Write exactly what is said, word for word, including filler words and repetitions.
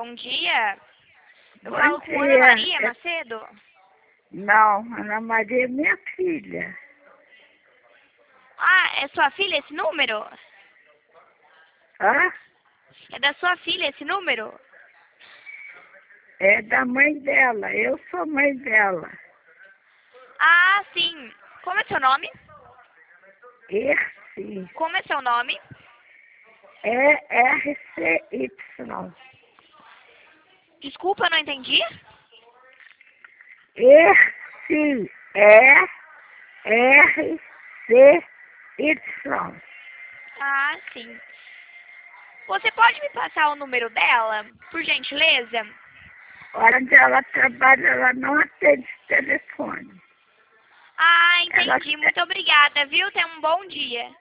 bom dia. Eu Bom falo com Ana dia. Maria É- Macedo. Não, Ana Maria é minha filha. Ah, é sua filha esse número? Hã? É da sua filha esse número? É da mãe dela. Eu sou mãe dela. Ah, sim. Como é seu nome? Erci. Como é seu nome? É R C Y. Desculpa, eu não entendi. Erci. É R C Y. Ah, sim. Você pode me passar o número dela, por gentileza? Onde ela trabalha, ela não atende telefone. Ah, Ela entendi. Muito obrigada, viu? Tenha um bom dia.